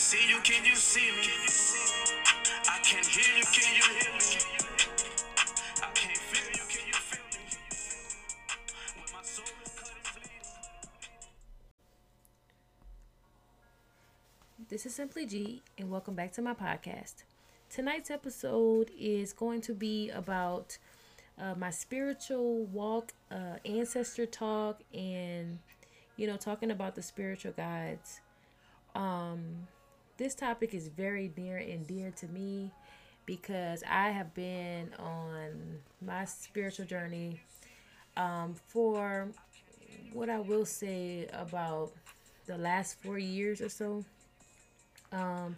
see you? Can you see me? I can hear you. Can you hear me? I can't feel you. Can you feel me? When my soul is cut and bleeding. This is Simply G, and welcome back to my podcast. Tonight's episode is going to be about my spiritual walk, ancestor talk, and talking about the spiritual guides. This topic is very near and dear to me because I have been on my spiritual journey for what I will say about the last 4 years or so. Um,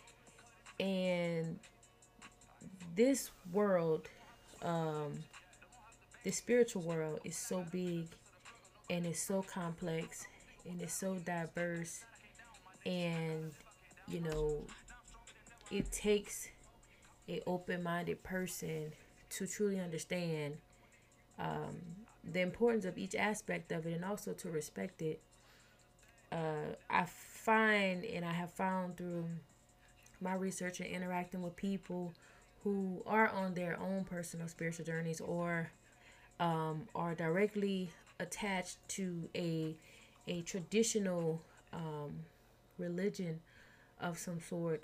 and this world, um, the spiritual world, is so big and it's so complex and it's so diverse. And, you know, it takes a open-minded person to truly understand the importance of each aspect of it and also to respect it. I find and I have found through my research and interacting with people who are on their own personal spiritual journeys or are directly attached to a traditional religion of some sort.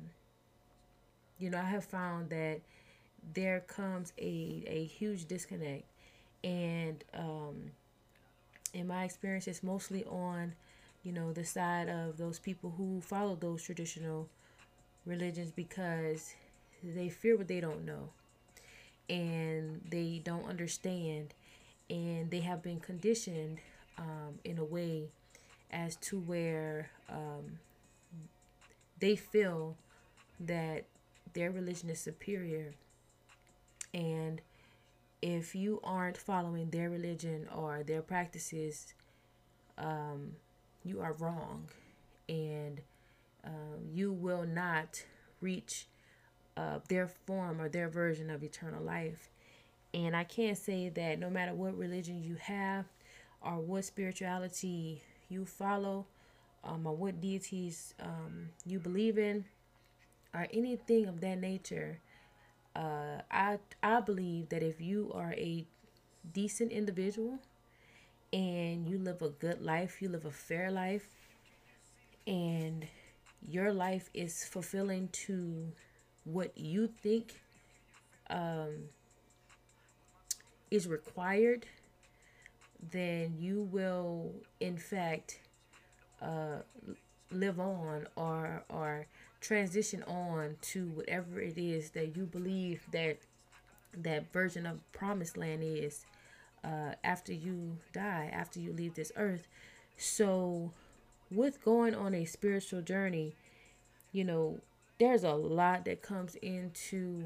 I have found that there comes a huge disconnect, and in my experience, it's mostly on the side of those people who follow those traditional religions because they fear what they don't know and they don't understand, and they have been conditioned in a way as to where they feel that their religion is superior, and if you aren't following their religion or their practices, you are wrong, and you will not reach their form or their version of eternal life. And I can't say that no matter what religion you have or what spirituality you follow, or what deities you believe in, or anything of that nature, I believe that if you are a decent individual and you live a good life, you live a fair life, and your life is fulfilling to what you think is required, then you will, in fact, live on or transition on to whatever it is that you believe that version of promised land is after you die, after you leave this earth. So, with going on a spiritual journey, you know, there's a lot that comes into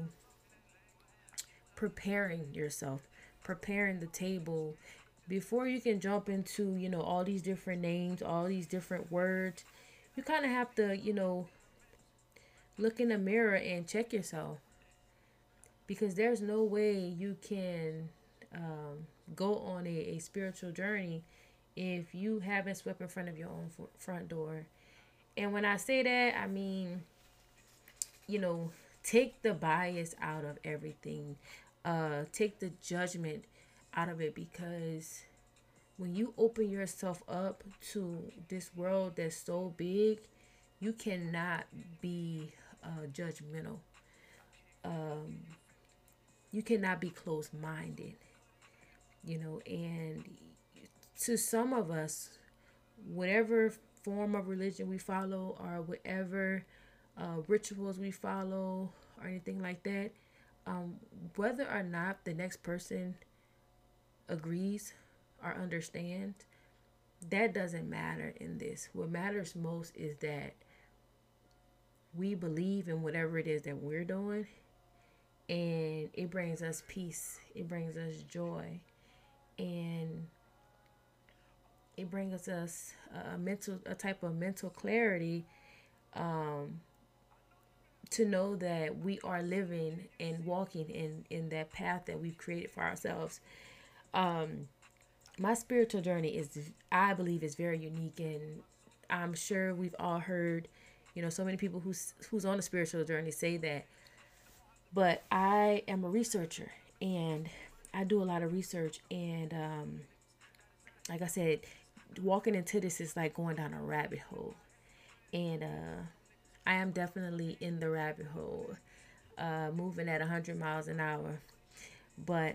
preparing yourself, preparing the table before you can jump into, all these different names, all these different words. You kind of have to, look in the mirror and check yourself because there's no way you can go on a spiritual journey if you haven't swept in front of your own front door. And when I say that, I mean, you know, take the bias out of everything. Take the judgment out of it because when you open yourself up to this world that's so big, you cannot be judgmental. You cannot be closed minded, and to some of us, whatever form of religion we follow or whatever rituals we follow or anything like that, um, whether or not the next person agrees or understands, that doesn't matter in this. What matters most is that we believe in whatever it is that we're doing, and it brings us peace, it brings us joy, and it brings us a type of mental clarity to know that we are living and walking in that path that we've created for ourselves. My spiritual journey is, I believe, is very unique, and I'm sure we've all heard, So many people who's on a spiritual journey say that. But I am a researcher, and I do a lot of research. And like I said, walking into this is like going down a rabbit hole. And I am definitely in the rabbit hole, moving at 100 miles an hour. But,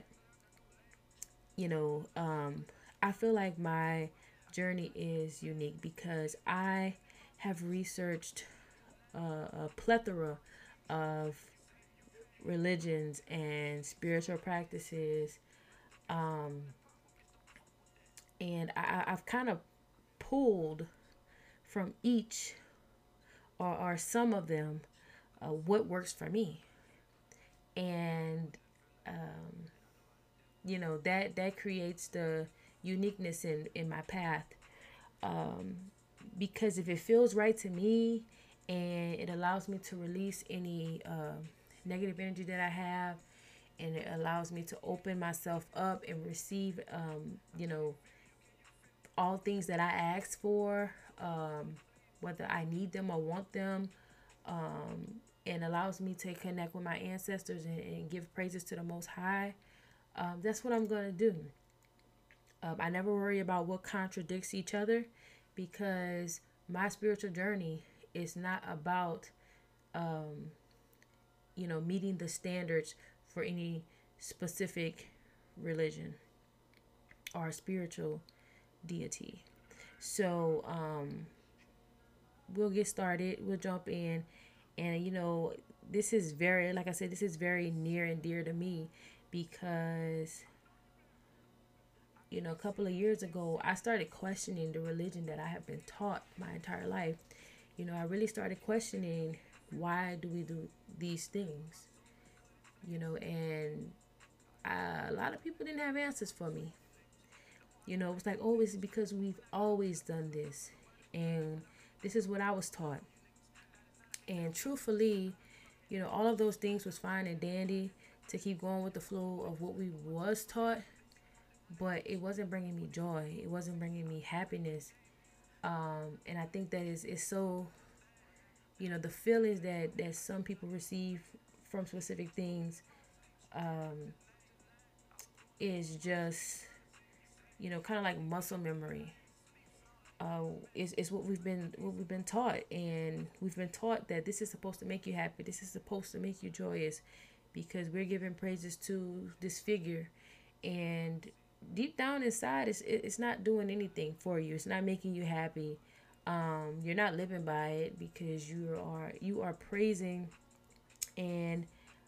I feel like my journey is unique because I have researched a plethora of religions and spiritual practices. And I've kind of pulled from each, or some of them, what works for me. And that creates the uniqueness in my path, because if it feels right to me and it allows me to release any negative energy that I have, and it allows me to open myself up and receive all things that I ask for, whether I need them or want them, and allows me to connect with my ancestors and give praises to the Most High, that's what I'm going to do. I never worry about what contradicts each other, because my spiritual journey is not about, meeting the standards for any specific religion or spiritual deity. So we'll get started. We'll jump in. And, this is very, like I said, this is very near and dear to me because, a couple of years ago, I started questioning the religion that I have been taught my entire life. I really started questioning, why do we do these things? And a lot of people didn't have answers for me. It was like, oh, it's because we've always done this. And this is what I was taught. And truthfully, all of those things was fine and dandy to keep going with the flow of what we was taught. But it wasn't bringing me joy. It wasn't bringing me happiness. And I think that is so, the feelings that some people receive from specific things, is just, kind of like muscle memory. Is what we've been taught, and we've been taught that this is supposed to make you happy. This is supposed to make you joyous, because we're giving praises to this figure, and deep down inside, it's not doing anything for you. It's not making you happy. You're not living by it, because you are praising and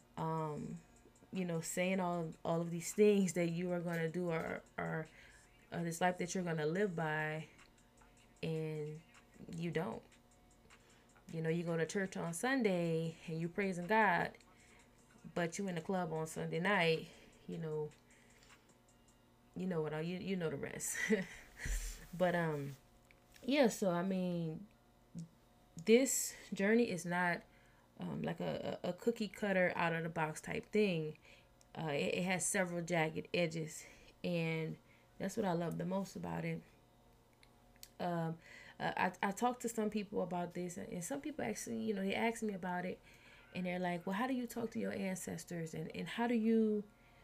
saying all of these things that you are going to do, or this life that you're going to live by, and you don't. You go to church on Sunday and you praising God, but you in the club on Sunday night. You know the rest. But yeah. So I mean, this journey is not like a cookie cutter out of the box type thing. It has several jagged edges, and that's what I love the most about it. I talked to some people about this, and some people actually, they asked me about it, and they're like, well, how do you talk to your ancestors, and how do you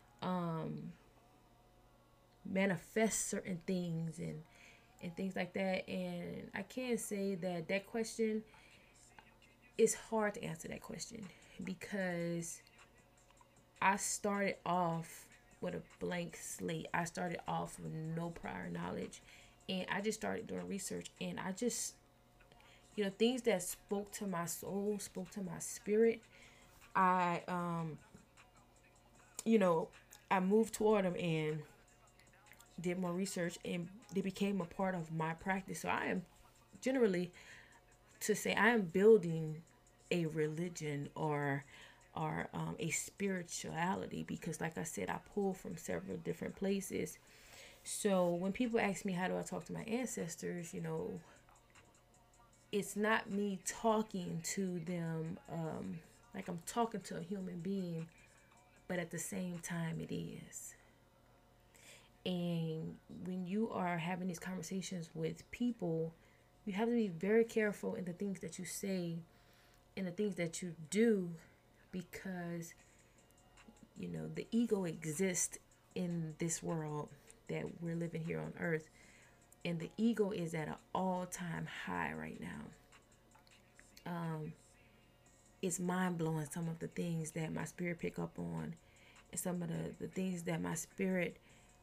manifest certain things, and things like that. And I can say that question is hard to answer that question, because I started off with a blank slate. I started off with no prior knowledge, and I just started doing research, and I just, things that spoke to my soul, spoke to my spirit. I I moved toward them and did more research, and they became a part of my practice. So I am generally, to say, I am building a religion, or a spirituality, because like I said, I pull from several different places. So when people ask me, how do I talk to my ancestors, it's not me talking to them like I'm talking to a human being, but at the same time it is. And when you are having these conversations with people, You have to be very careful in the things that you say and the things that you do, because the ego exists in this world that we're living here on earth, and the ego is at an all-time high right now. It's mind-blowing, some of the things that my spirit pick up on, and some of the things that my spirit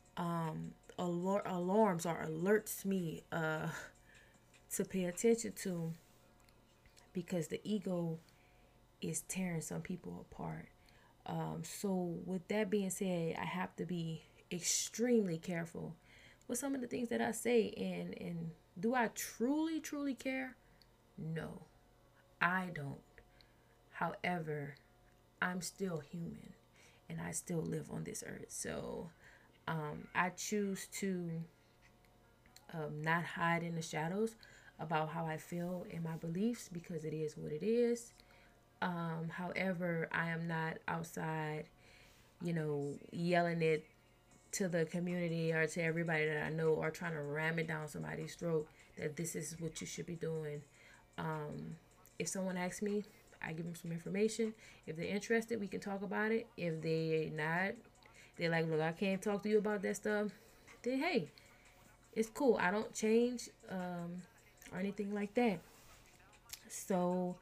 alarms or alerts me to pay attention to, because the ego is tearing some people apart. So with that being said, I have to be extremely careful with some of the things that I say. And do I truly care? No, I don't. However, I'm still human and I still live on this earth. So I choose to not hide in the shadows about how I feel and my beliefs, because it is what it is. However, I am not outside, yelling it to the community or to everybody that I know, or trying to ram it down somebody's throat that this is what you should be doing. If someone asks me, I give them some information. If they're interested, we can talk about it. If they not, they're like, look, I can't talk to you about that stuff, then hey, it's cool. I don't change or anything like that. So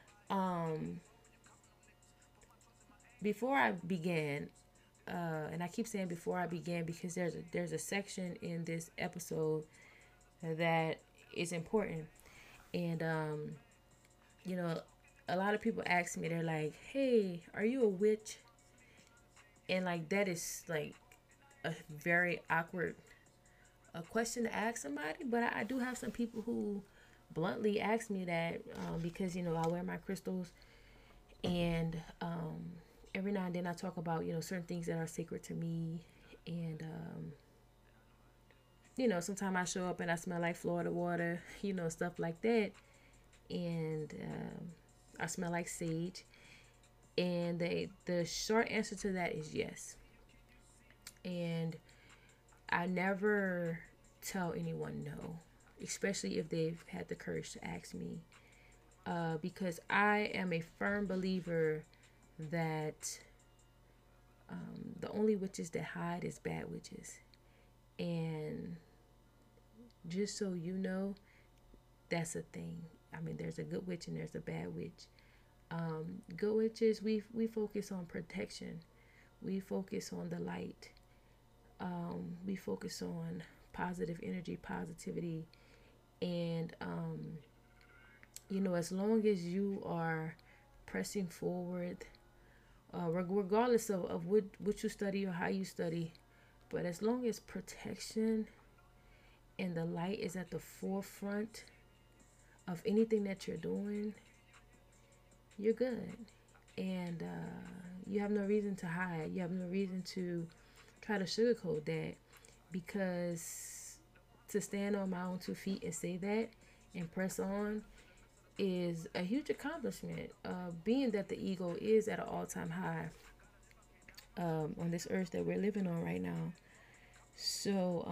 before I began, and I keep saying before I began because there's a section in this episode that is important. And you know, a lot of people ask me, they're like, "Hey, are you a witch?" And like that is like a very awkward a question to ask somebody. But I do have some people who bluntly ask me that, because I wear my crystals, and every now and then I talk about certain things that are sacred to me. And sometimes I show up and I smell like Florida water, stuff like that. And I smell like sage. And the short answer to that is yes. And I never tell anyone no, especially if they've had the courage to ask me, because I am a firm believer that the only witches that hide is bad witches. And just so you know, that's a thing. I mean, there's a good witch and there's a bad witch. Good witches, we focus on protection. We focus on the light. We focus on positive energy, positivity. And, as long as you are pressing forward, regardless of what you study or how you study, but as long as protection and the light is at the forefront of anything that you're doing, you're good. And you have no reason to hide. You have no reason to try to sugarcoat that, because to stand on my own 2 feet and say that and press on is a huge accomplishment. Being that the ego is at an all-time high on this earth that we're living on right now. So,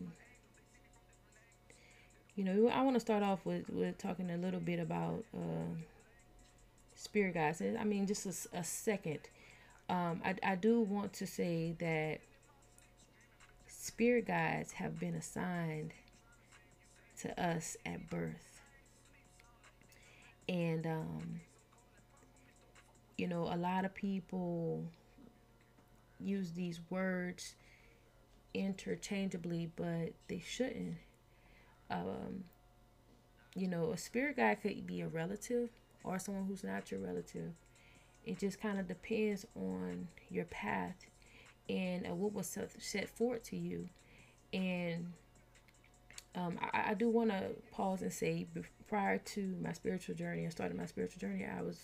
I want to start off with talking a little bit about spirit guides. I mean, just a second. I do want to say that spirit guides have been assigned to us at birth. And, a lot of people use these words interchangeably, but they shouldn't. A spirit guide could be a relative or someone who's not your relative. It just kind of depends on your path and what was set forward to you. And I do want to pause and say, prior to my spiritual journey and starting my spiritual journey,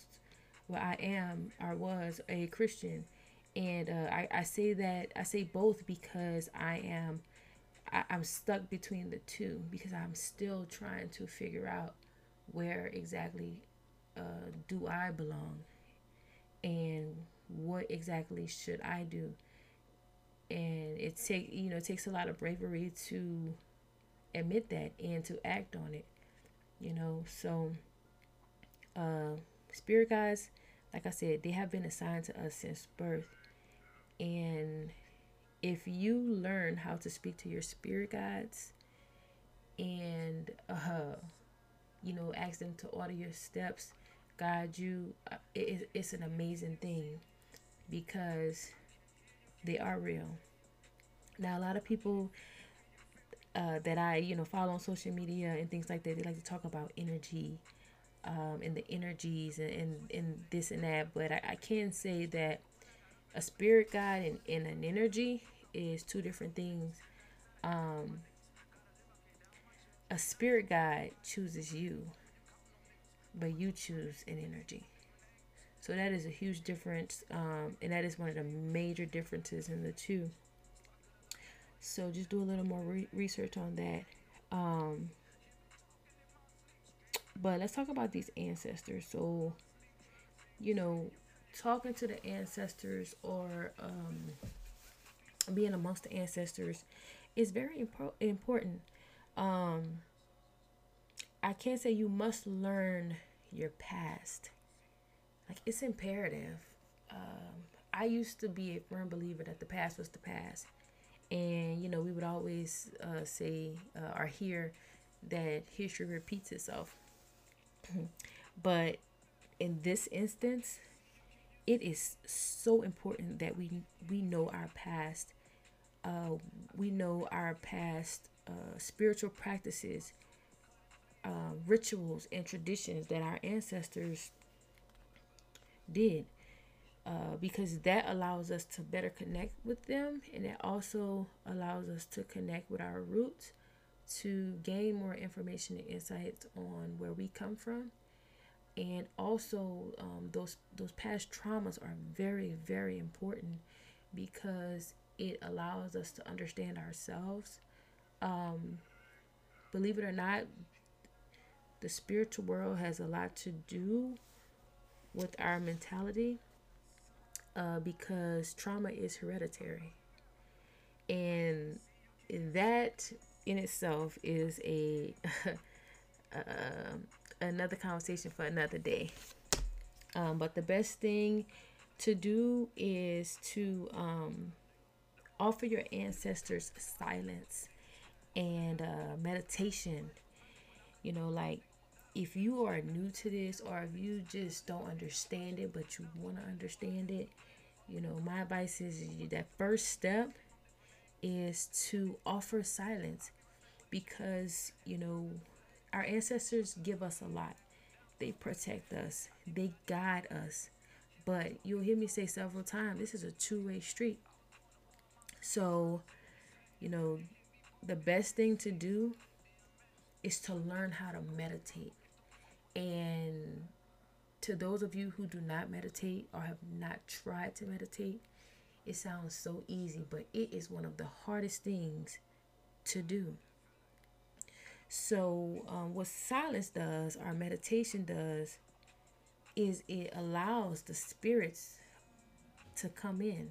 I was a Christian. And I say both because I'm stuck between the two, because I'm still trying to figure out where exactly do I belong and what exactly should I do. And it takes a lot of bravery to admit that and to act on it. So uh, spirit guides, like I said, they have been assigned to us since birth. And if you learn how to speak to your spirit guides and ask them to order your steps, guide you, it's an amazing thing because they are real. Now, a lot of people that I follow on social media and things like that, they like to talk about energy, and the energies, and this and that. But I can say that a spirit guide and an energy is two different things. A spirit guide chooses you, but you choose an energy. So that is a huge difference, and that is one of the major differences in the two. So just do a little more research on that. Um, but let's talk about these ancestors. So, you know, talking to the ancestors or being amongst the ancestors is very important. Um, I can't say you must learn your past. Like, it's imperative. I used to be a firm believer that the past was the past. And, we would always say or hear that history repeats itself. But in this instance, it is so important that we know our past. We know our past spiritual practices, rituals, and traditions that our ancestors did, because that allows us to better connect with them, and it also allows us to connect with our roots to gain more information and insights on where we come from. And also, those past traumas are very, very important because it allows us to understand ourselves. Believe it or not, the spiritual world has a lot to do with our mentality, because trauma is hereditary, and that in itself is a another conversation for another day. But the best thing to do is to offer your ancestors silence and meditation. Like, if you are new to this or if you just don't understand it but you want to understand it, my advice is that first step is to offer silence, because our ancestors give us a lot. They protect us, they guide us, but you'll hear me say several times, this is a two-way street. So, you know the best thing to do is to learn how to meditate. And to those of you who do not meditate or have not tried to meditate, it sounds so easy, but it is one of the hardest things to do. So, what silence does, or meditation does, is it allows the spirits to come in.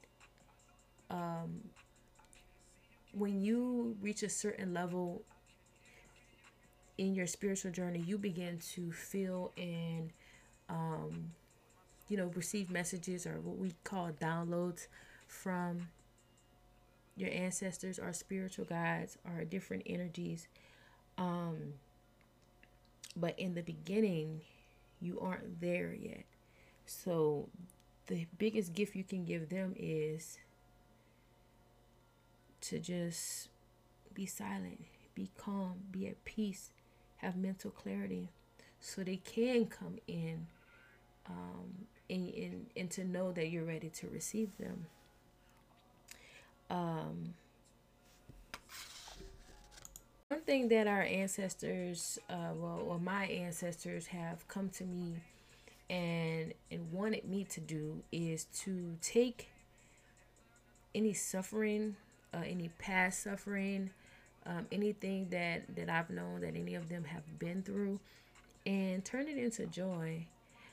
When you reach a certain level in your spiritual journey, you begin to feel and receive messages, or what we call downloads, from your ancestors or spiritual guides or different energies. But in the beginning, you aren't there yet. So the biggest gift you can give them is to just be silent, be calm, be at peace, have mental clarity, so they can come in, and to know that you're ready to receive them. One thing that our ancestors, or my ancestors, have come to me and wanted me to do is to take any suffering, any past suffering, anything that I've known that any of them have been through, and turn it into joy.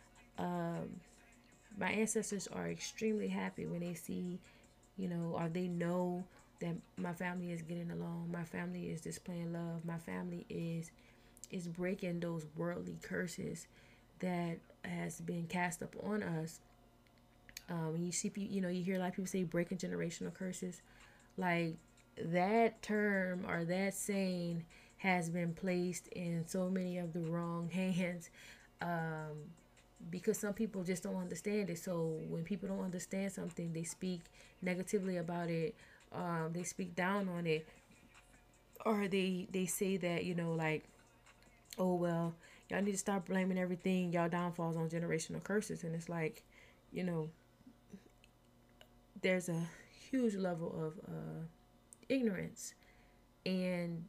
My ancestors are extremely happy when they see, or they know that my family is getting along, my family is displaying love, my family is is breaking those worldly curses that has been cast up on us. You see, you hear a lot of people say breaking generational curses. Like that term or that saying has been placed in so many of the wrong hands, because some people just don't understand it. So when people don't understand something, they speak negatively about it. They speak down on it, or they say that, like, oh well, y'all need to stop blaming everything, y'all downfalls, on generational curses. And it's like, you know there's a huge level of ignorance, and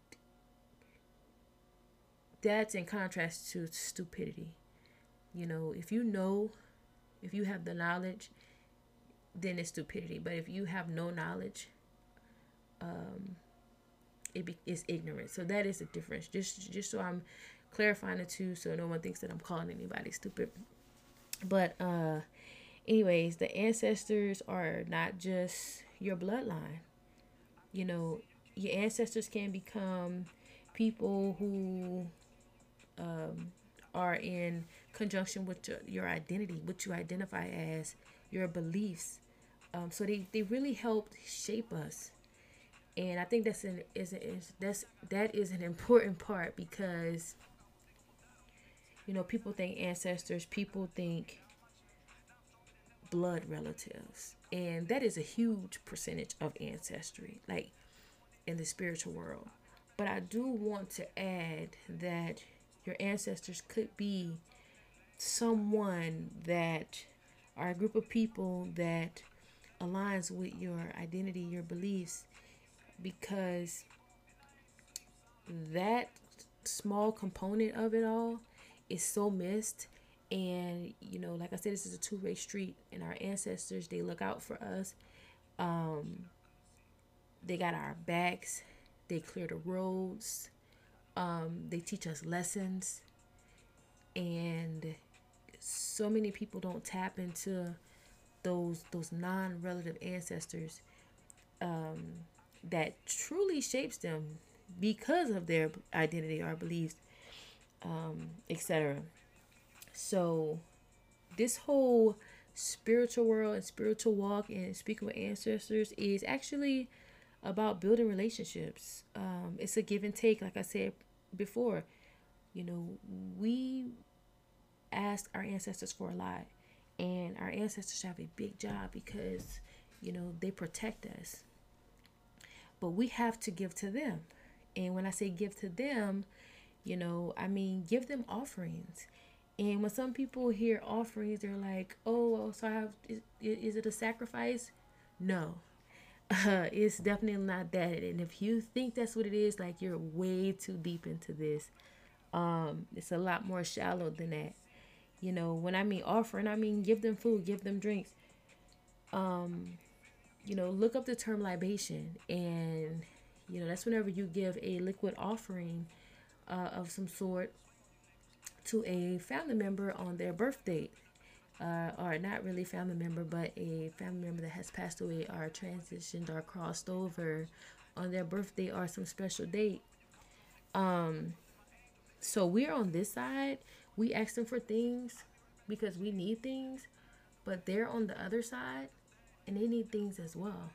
that's in contrast to stupidity. If you have the knowledge, then it's stupidity. But if you have no knowledge, it's ignorance. So that is the difference. Just so I'm clarifying the two, so no one thinks that I'm calling anybody stupid. But anyways, the ancestors are not just your bloodline. Your ancestors can become people who are in conjunction with your identity, what you identify as, your beliefs. So they really helped shape us. And I think that is an important part, because people think ancestors, people think blood relatives, and that is a huge percentage of ancestry, like in the spiritual world. But I do want to add that your ancestors could be someone that are a group of people that aligns with your identity, your beliefs, because that small component of it all is so missed. And like I said, this is a two-way street, and our ancestors, they look out for us. They got our backs. They clear the roads. They teach us lessons. And so many people don't tap into those non-relative ancestors, that truly shapes them because of their identity or beliefs, etc. So this whole spiritual world and spiritual walk and speaking with ancestors is actually about building relationships. It's a give and take, like I said before. We ask our ancestors for a lot, and our ancestors have a big job because they protect us. But we have to give to them. And when I say give to them, I mean give them offerings. And when some people hear offerings, they're like, oh, so is it a sacrifice? No. It's definitely not that. And if you think that's what it is, like, you're way too deep into this. It's a lot more shallow than that. When I mean offering, I mean give them food, give them drinks. Look up the term libation, and that's whenever you give a liquid offering of some sort to a family member on their birthday, or not really family member, but a family member that has passed away or transitioned or crossed over on their birthday or some special date. So we're on this side. We ask them for things because we need things, but they're on the other side and they need things as well.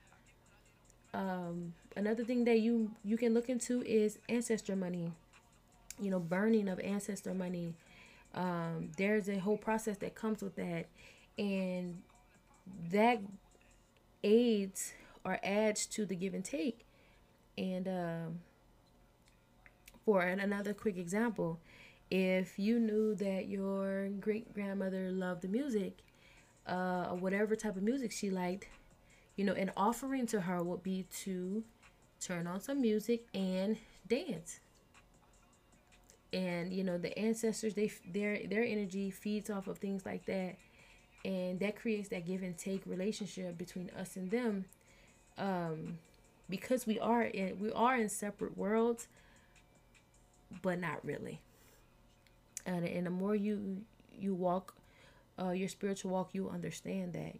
Another thing that you can look into is ancestor money. Burning of ancestor money. There's a whole process that comes with that, and that aids or adds to the give and take. And for another quick example, if you knew that your great grandmother loved the music, or whatever type of music she liked, an offering to her would be to turn on some music and dance. And the ancestors, their energy feeds off of things like that, and that creates that give and take relationship between us and them, because we are in separate worlds, but not really. And the more you walk your spiritual walk, you understand that.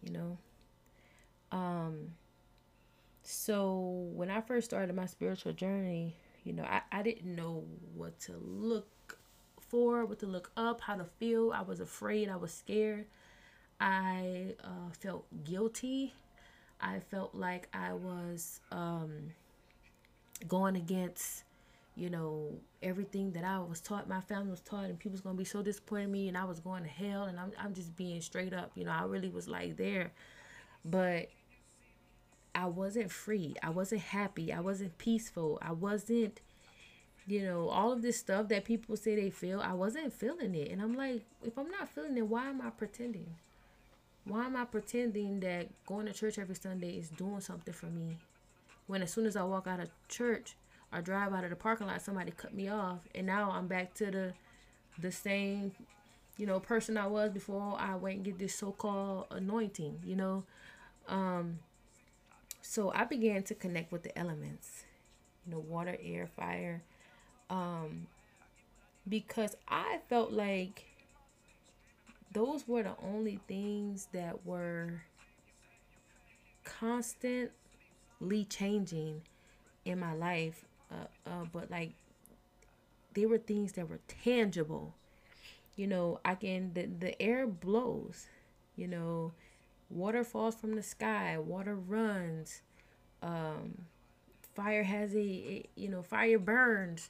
So when I first started my spiritual journey, I didn't know what to look for, what to look up, how to feel. I was afraid. I was scared. I felt guilty. I felt like I was going against, everything that I was taught, my family was taught, and people's gonna be so disappointed in me, and I was going to hell. And I'm just being straight up. I really was like there, but I wasn't free. I wasn't happy. I wasn't peaceful. I wasn't, all of this stuff that people say they feel. I wasn't feeling it. And I'm like, if I'm not feeling it, why am I pretending? Why am I pretending that going to church every Sunday is doing something for me? When as soon as I walk out of church or drive out of the parking lot, somebody cut me off. And now I'm back to the same, person I was before I went and get this so-called anointing. So I began to connect with the elements, water, air, fire, because I felt like those were the only things that were constantly changing in my life. But like they were things that were tangible. The air blows, water falls from the sky, water runs, fire has fire burns.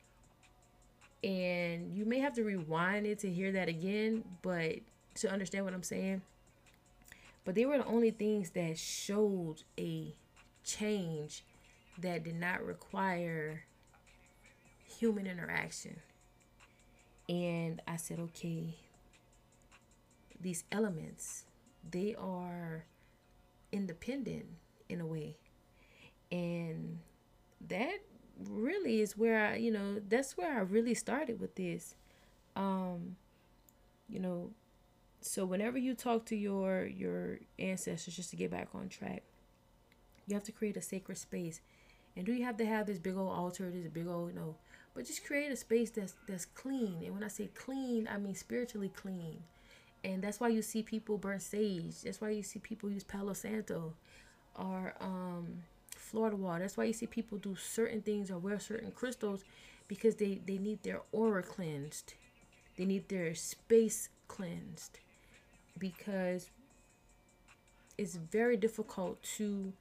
And you may have to rewind it to hear that again, but to understand what I'm saying. But they were the only things that showed a change that did not require human interaction. And I said, okay, these elements, they are independent in a way. And that really is where that's where I really started with this. You know, so whenever you talk to your ancestors, just to get back on track, you have to create a sacred space. And do you have to have this big old altar, this big old no? But just create a space that's clean. And when I say clean, I mean spiritually clean. And that's why you see people burn sage. That's why you see people use Palo Santo or Florida water. That's why you see people do certain things or wear certain crystals, because they need their aura cleansed. They need their space cleansed, because it's very difficult to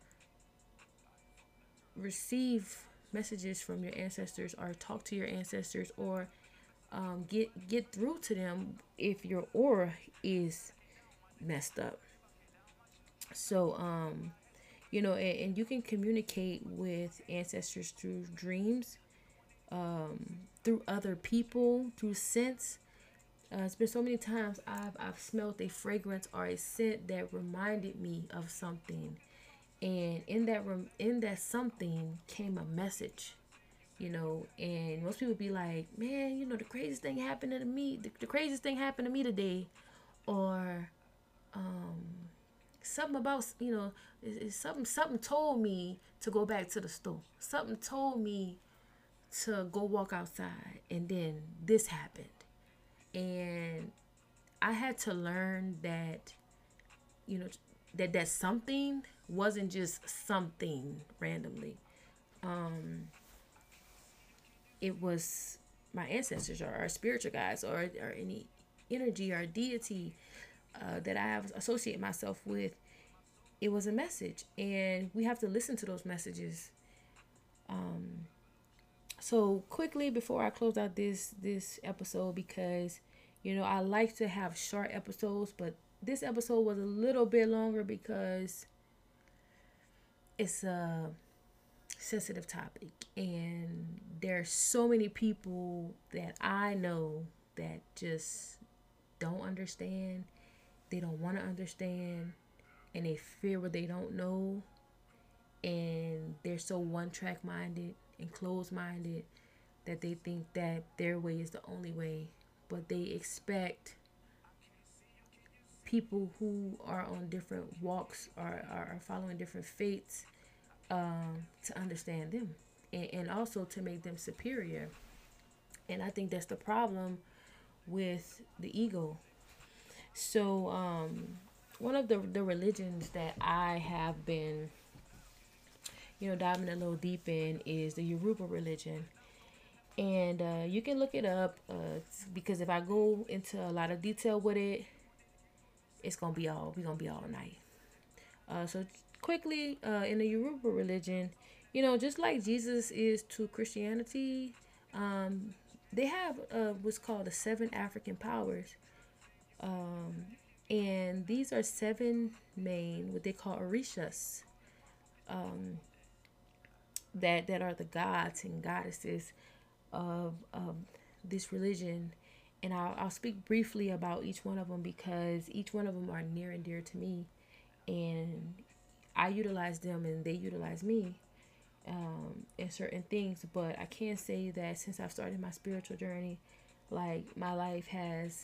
receive messages from your ancestors or talk to your ancestors or get through to them if your aura is messed up. So and you can communicate with ancestors through dreams, through other people, through scents. It's been so many times I've smelled a fragrance or a scent that reminded me of something, and in that something came a message. And most people be like, man, the craziest thing happened to me. The craziest thing happened to me today, or something about it's something told me to go back to the store. Something told me to go walk outside, and then this happened. And I had to learn that that something wasn't just something randomly. It was my ancestors or our spiritual guides or any energy or deity that I have associated myself with. It was a message, and we have to listen to those messages. So quickly before I close out this episode, because I like to have short episodes, but this episode was a little bit longer because it's a sensitive topic, and there's so many people that I know that just don't understand. They don't want to understand, and they fear what they don't know, and they're so one track minded and closed minded that they think that their way is the only way. But they expect people who are on different walks or are following different faiths to understand them, and also to make them superior. And I think that's the problem with the ego. So one of the religions that I have been diving a little deep in is the Yoruba religion. And you can look it up because if I go into a lot of detail with it, we're gonna be all night. So quickly, in the Yoruba religion, just like Jesus is to Christianity, they have what's called the seven African powers, and these are seven main what they call orishas, that are the gods and goddesses of this religion. And I'll speak briefly about each one of them because each one of them are near and dear to me, and I utilize them and they utilize me in certain things. But I can say that since I've started my spiritual journey, like my life has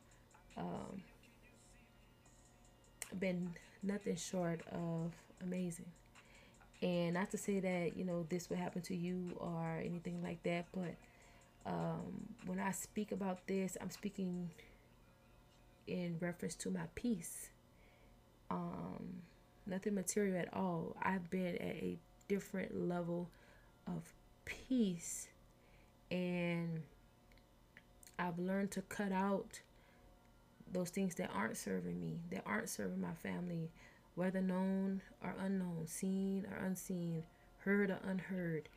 been nothing short of amazing. And not to say that this would happen to you or anything like that, but when I speak about this, I'm speaking in reference to my peace. Nothing material at all. I've been at a different level of peace, and I've learned to cut out those things that aren't serving me, that aren't serving my family, whether known or unknown, seen or unseen, heard or unheard.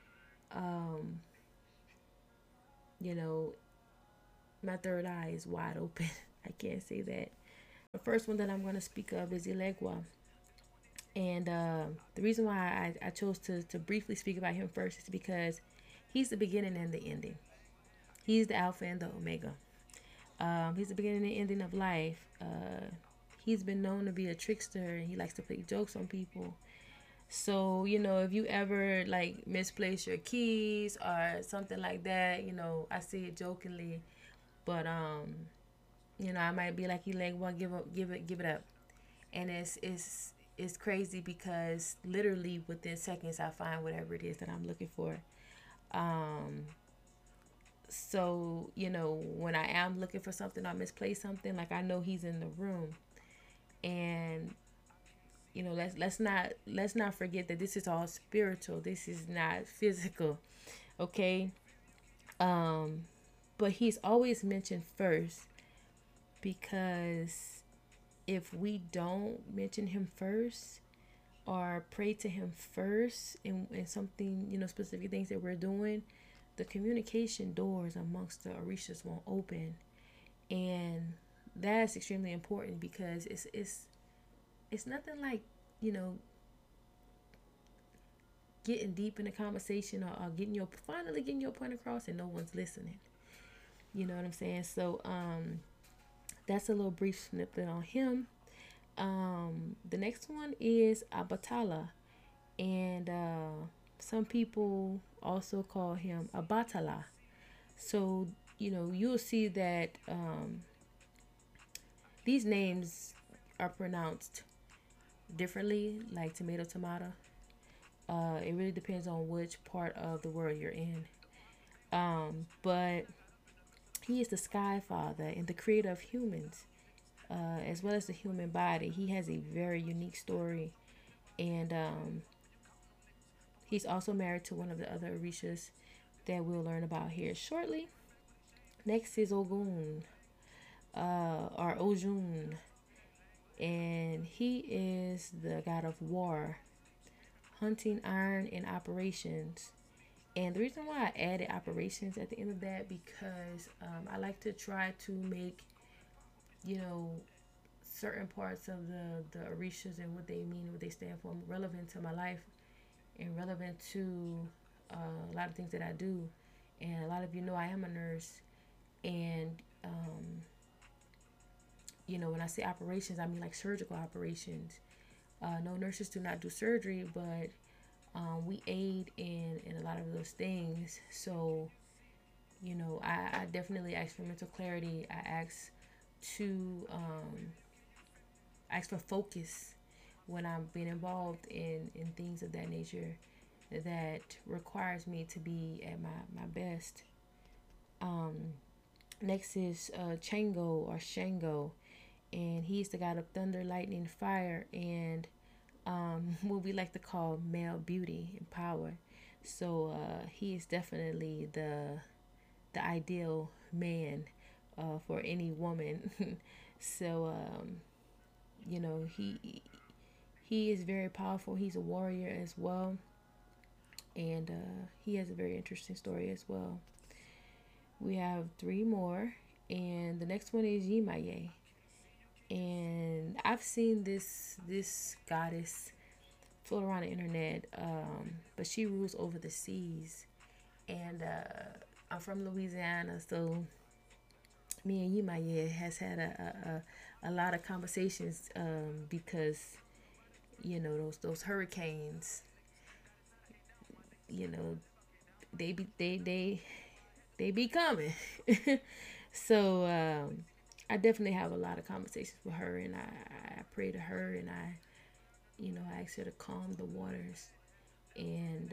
You know, my third eye is wide open. I can't say that. The first one that I'm going to speak of is Elegua. And the reason why I chose to briefly speak about him first is because he's the beginning and the ending. He's the Alpha and the Omega. He's the beginning and ending of life. He's been known to be a trickster, and he likes to play jokes on people. So, if you ever like misplace your keys or something like that, I say it jokingly, but I might be like, you like, well, give it up. And it's crazy because literally within seconds I find whatever it is that I'm looking for. So, when I am looking for something or misplace something, like I know he's in the room. And let's not forget that this is all spiritual. This is not physical. Okay? But he's always mentioned first because if we don't mention him first or pray to him first in something, specific things that we're doing, the communication doors amongst the orishas won't open. And that's extremely important because it's nothing like, getting deep in a conversation or finally getting your point across and no one's listening. You know what I'm saying? So that's a little brief snippet on him. The next one is Abatala, and some people also call him Abatala. So you'll see that these names are pronounced differently, like tomato. It really depends on which part of the world you're in. But he is the Sky Father and the creator of humans, as well as the human body. He has a very unique story, and he's also married to one of the other orishas that we'll learn about here shortly. Next is Ogun, or Ojun, and he is the god of war, hunting, iron, and operations. And the reason why I added operations at the end of that because I like to try to make certain parts of the orishas and what they mean and what they stand for relevant to my life and relevant to a lot of things that I do. And a lot of I am a nurse, and when I say operations, I mean like surgical operations. No, nurses do not do surgery, but we aid in a lot of those things. So I definitely ask for mental clarity. I to ask for focus when I'm being involved in things of that nature that requires me to be at my best. Next is Chango or Shango, and he's the god of thunder, lightning, fire, and what we like to call male beauty and power. So he is definitely the ideal man for any woman. So he is very powerful. He's a warrior as well, and he has a very interesting story as well. We have three more, and the next one is Yimaye. And I've seen this goddess float around the internet, but she rules over the seas. And I'm from Louisiana, so me and Yimaye has had a lot of conversations because those hurricanes, you know, they be coming. So I definitely have a lot of conversations with her, and I pray to her, and I ask her to calm the waters and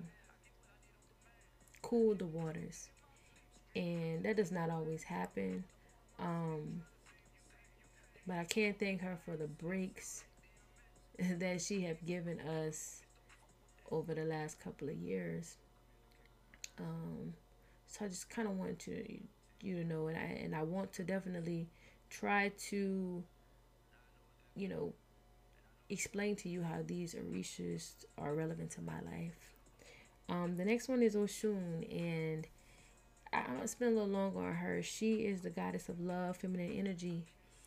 cool the waters, and that does not always happen. Um, but I can't thank her for the breaks that she have given us over the last couple of years. Um, so I just kind of want you to know, and I want to definitely try to you know explain to you how these orishas are relevant to my life. The next one is Oshun, and I'm gonna spend a little longer on her. She is the goddess of love, feminine energy.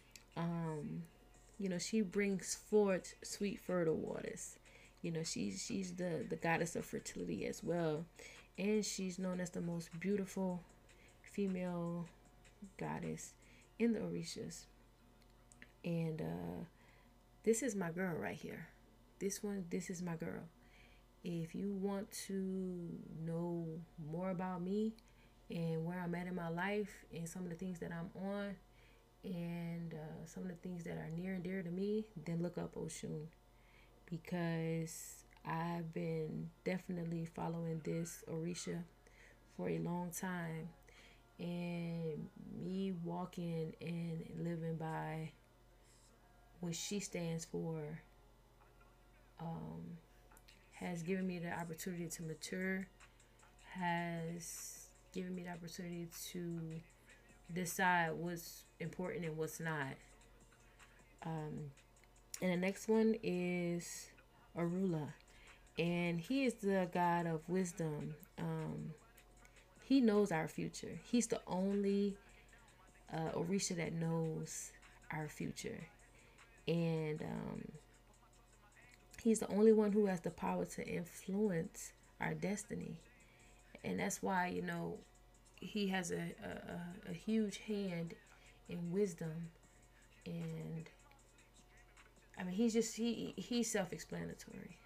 She brings forth sweet, fertile waters. She's the goddess of fertility as well, and she's known as the most beautiful female goddess in the Orishas. And this is my girl right here. This is my girl. If you want to know more about me and where I'm at in my life and some of the things that I'm on and some of the things that are near and dear to me, then look up Oshun, because I've been definitely following this Orisha for a long time, and me walking and living by what she stands for has given me the opportunity to mature, has given me the opportunity to decide what's important and what's not. And the next one is Arula, and he is the god of wisdom. He knows our future. He's the only Orisha that knows our future, and he's the only one who has the power to influence our destiny. And that's why he has a huge hand in wisdom. And I mean, he's self-explanatory.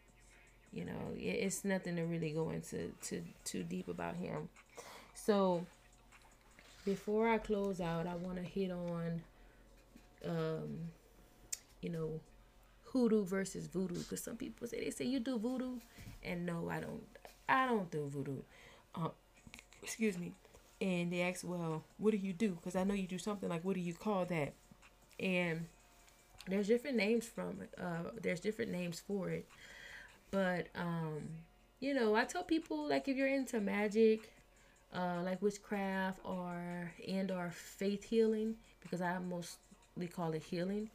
It's nothing to really go into too deep about him. So before I close out, I want to hit on you know hoodoo versus voodoo, because some people say you do voodoo, and no, I don't do voodoo. uh, Excuse me. And they ask, well, what do you do? Because I know you do something, like, what do you call that? And there's different names for it. But I tell people, like, if you're into magic, like witchcraft or faith healing, because I mostly call it healing.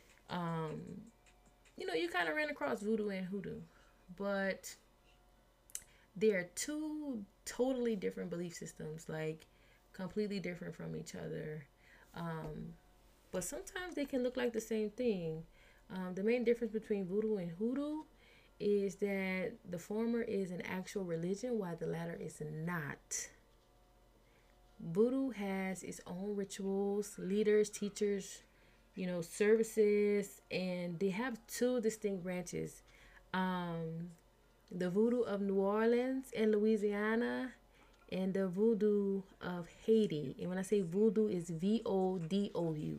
You kind of ran across voodoo and hoodoo, but they're two totally different belief systems, like completely different from each other. But sometimes they can look like the same thing. The main difference between voodoo and hoodoo is that the former is an actual religion, while the latter is not. Voodoo has its own rituals, leaders, teachers, services, and they have two distinct branches. The voodoo of New Orleans and Louisiana, and the voodoo of Haiti. And when I say voodoo, it's VODOU.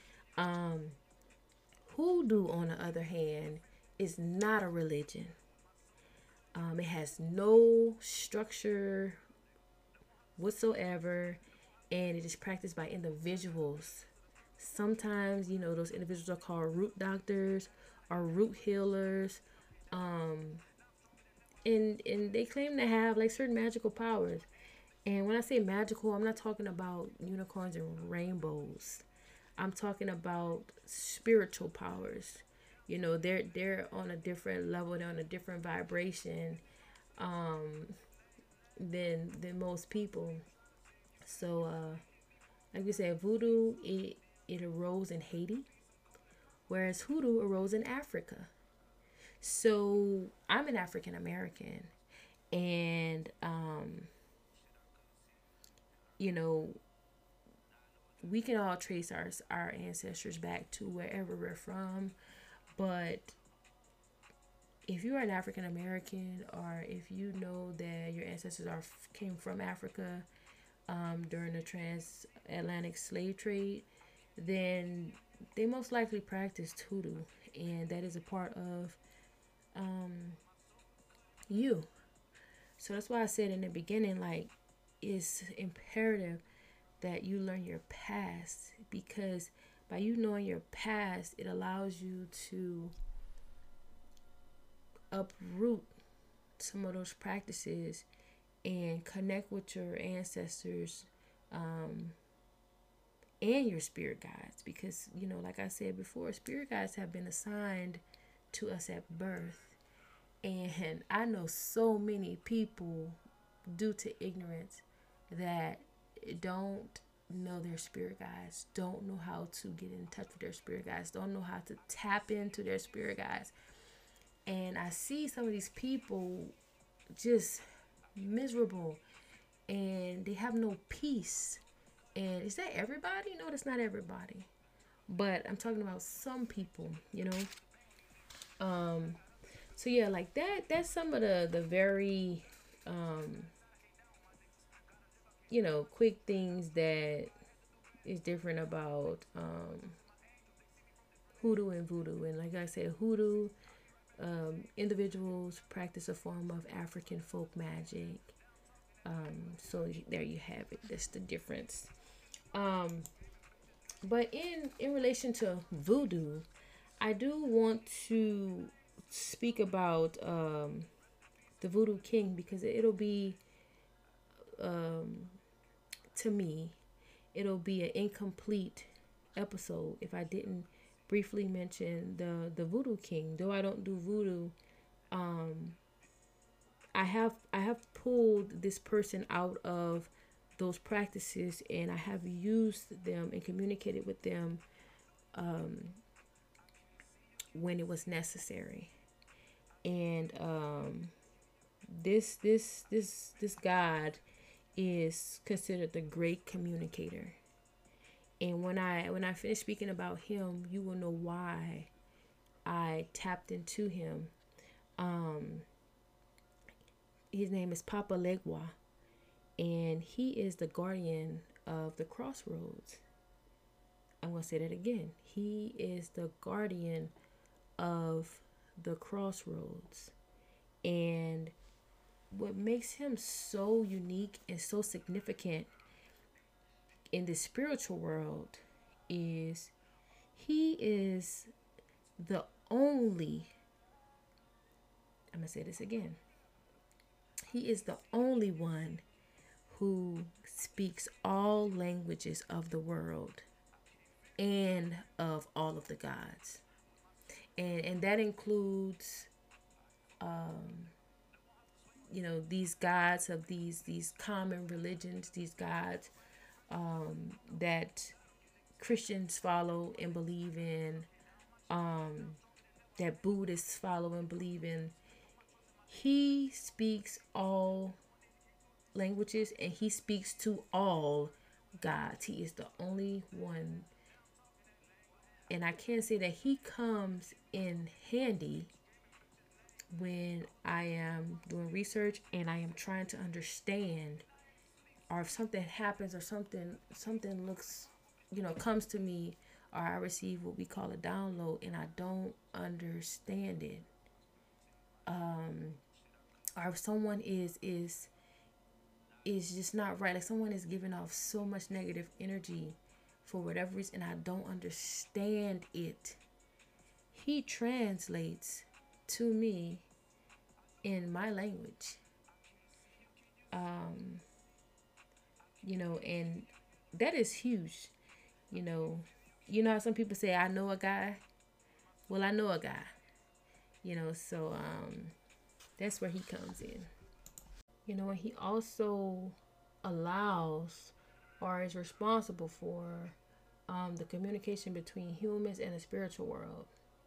Hoodoo, on the other hand, is not a religion. It has no structure whatsoever, and it is practiced by individuals. Sometimes, those individuals are called root doctors, are root healers, um, and they claim to have like certain magical powers. And when I say magical, I'm not talking about unicorns and rainbows. I'm talking about spiritual powers. You know, they're on a different level, they're on a different vibration than most people. So like we said, voodoo it arose in Haiti, whereas hoodoo arose in Africa. So I'm an African American, and you know, we can all trace our ancestors back to wherever we're from, but if you are an African American, or if you know that your ancestors came from Africa during the transatlantic slave trade, then they most likely practiced hoodoo, and that is a part of you. So that's why I said in the beginning, like, it's imperative that you learn your past, because by you knowing your past, it allows you to uproot some of those practices and connect with your ancestors and your spirit guides, because you know, like I said before, spirit guides have been assigned to us at birth. And I know so many people, due to ignorance, that don't know their spirit guides, don't know how to get in touch with their spirit guides, don't know how to tap into their spirit guides. And I see some of these people just miserable, and they have no peace. And is that everybody? No, that's not everybody. But I'm talking about some people, you know. So yeah, like that's some of the very quick things that is different about hoodoo and voodoo. And like I said, hoodoo, individuals practice a form of African folk magic. So there you have it. That's the difference. But in relation to voodoo, I do want to speak about the Voodoo King, because it'll be to me, it'll be an incomplete episode if I didn't briefly mention the Voodoo King. Though I don't do voodoo, I have pulled this person out of those practices, and I have used them and communicated with them when it was necessary. And this God is considered the great communicator. And when I finish speaking about him, you will know why I tapped into him. His name is Papa Legua, and he is the guardian of the crossroads. I'm going to say that again. He is the guardian of the crossroads. And what makes him so unique and so significant in the spiritual world is he is the only, I'm going to say this again, he is the only one who speaks all languages of the world and of all of the gods. And that includes these gods of these common religions, these gods that Christians follow and believe in, that Buddhists follow and believe in. He speaks all languages, and he speaks to all gods. He is the only one. And I can say that he comes in handy when I am doing research and I am trying to understand, or if something happens, or something looks, comes to me, or I receive what we call a download and I don't understand it. Or if someone is just not right, like someone is giving off so much negative energy for whatever reason, and I don't understand it. he translates to me in my language. And that is huge. You know, how some people say, I know a guy. Well, I know a guy. So that's where he comes in. And he also allows or is responsible for the communication between humans and the spiritual world.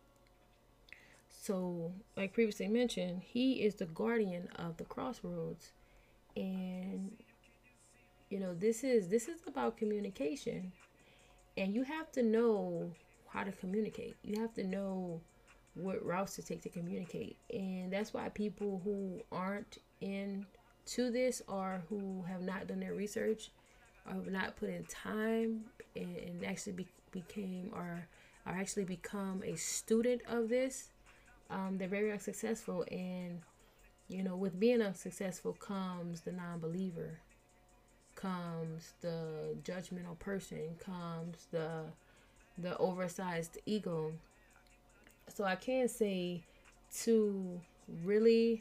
So, like previously mentioned, he is the guardian of the crossroads, and this is about communication, and you have to know how to communicate. You have to know what routes to take to communicate, and that's why people who aren't into this or who have not done their research or have not put in time and actually became or actually become a student of this, they're very unsuccessful. And with being unsuccessful comes the non-believer, comes the judgmental person, comes the oversized ego. So I can say, to really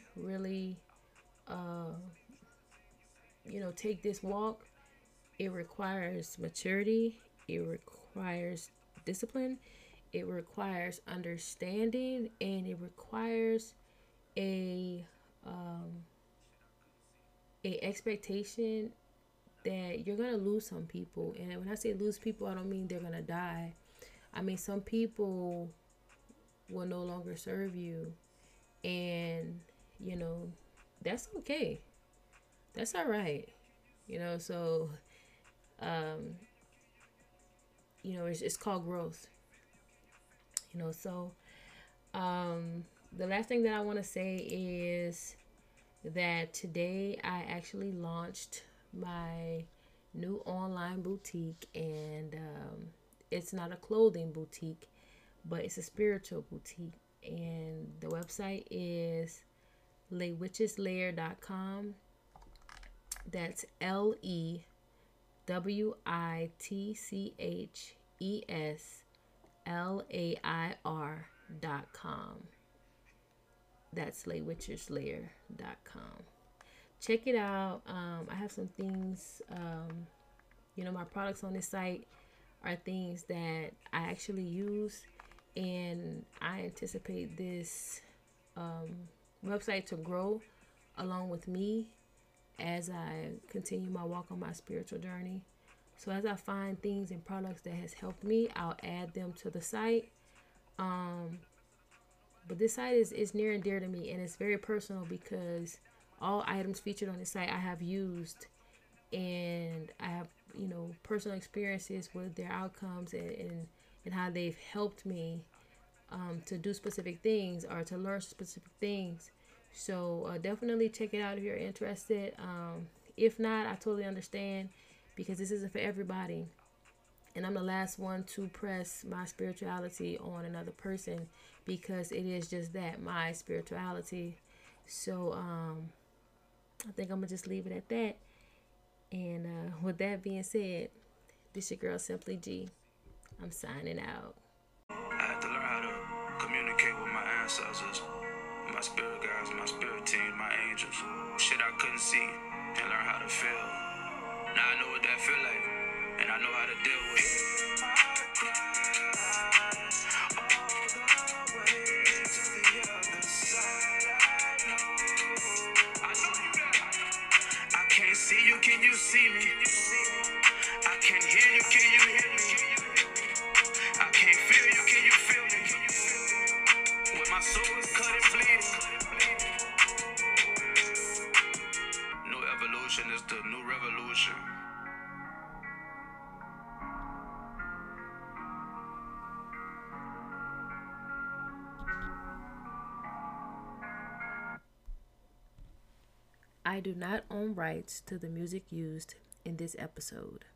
take this walk, it requires maturity, it requires discipline, it requires understanding, and it requires a expectation that you're gonna lose some people. And when I say lose people, I don't mean they're gonna die. I mean, some people will no longer serve you, and that's okay. That's all right. So it's called growth. So the last thing that I want to say is that today I actually launched my new online boutique, and it's not a clothing boutique, but it's a spiritual boutique, and the website is lewitcheslair.com. That's LEWITCHESLAIR.com. That's lewitcheslair.com. Check it out. I have some things, my products on this site are things that I actually use, and I anticipate this website to grow along with me as I continue my walk on my spiritual journey. So as I find things and products that has helped me, I'll add them to the site. But this site is near and dear to me, and it's very personal because all items featured on the site I have used, and I have personal experiences with their outcomes and how they've helped me to do specific things or to learn specific things. So definitely check it out if you're interested. If not, I totally understand, because this isn't for everybody. And I'm the last one to press my spirituality on another person, because it is just that, my spirituality. So I think I'm going to just leave it at that. And with that being said, this your girl Simply G. I'm signing out. I had to learn how to communicate with my ancestors, my spirit guides, my spirit team, my angels. Shit I couldn't see, and learn how to feel. Now I know what that feel like, and I know how to deal with it. I can't see you, can you see me? I can't hear you, can you hear me? I can't feel you, can you feel me? When my soul is cut and bleeding. New evolution is the new revolution. I do not own rights to the music used in this episode.